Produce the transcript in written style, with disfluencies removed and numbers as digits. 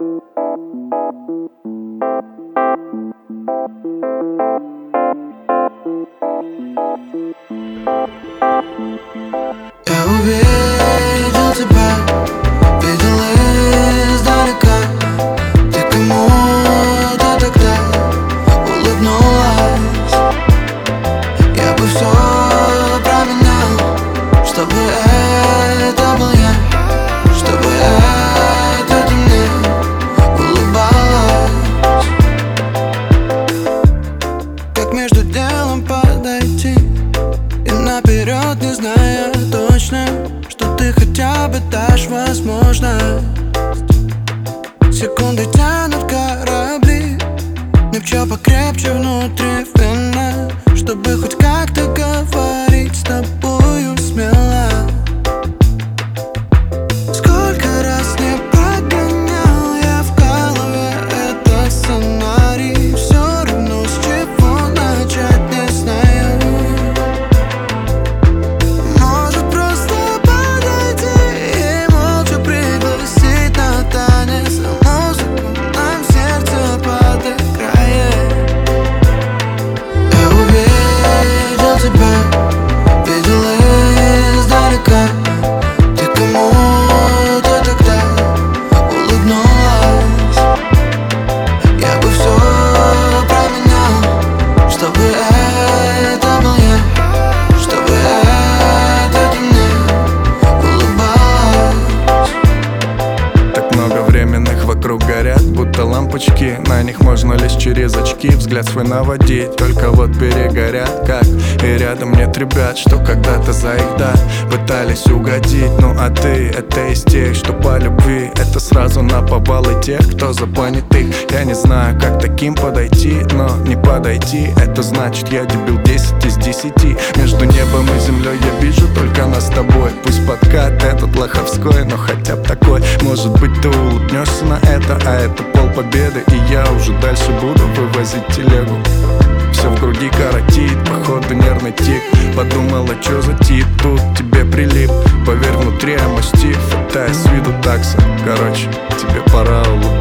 Я увидел тебя, видел издалека. Ты кому-то тогда улыбнулась. Я бы все променял, чтобы это был я, чтобы это ты мне улыбалась. Как между делом подойти и наперед, не зная точно, что ты хотя бы дашь возможность. Секунды тянут корабли, мне б чё покрепче внутри вина, чтобы хоть как-то говорить с тобою смело. Сколько раз не прогонял я в голове этот сценарий, все равно с чего начать не знаю. Может просто подойти и молча пригласить на танец, а музыку нам в сердце подыграет. Я увидел тебя, видел издалека. Ты кому-то тогда улыбнулась. Я бы все променял, чтобы это был я, чтобы это ты мне улыбалась. Так много временных вокруг горят, будто лампочки. На них можно лишь через очки взгляд свой наводить. Только вот перегорят как. И рядом нет ребят, что когда-то за их дат пытались угодить. Ну а ты, это из тех, что по любви. Это сразу наповал и тех, кто за понятых. Я не знаю, как таким подойти, но не подойти это значит, я дебил 10 из 10. Между небом и землей я вижу только нас с тобой. Пусть подкат этот лоховской, но хотя бы такой. Может быть ты улыбнешься на это, а это полпобеды. И я уже дальше буду вывозить телегу. Все в груди коротит, походу нервный тик. Подумала, чё за тип тут тебе прилип. Поверь, внутри я мастиф, это с виду такса. Короче, тебе пора улыбаться.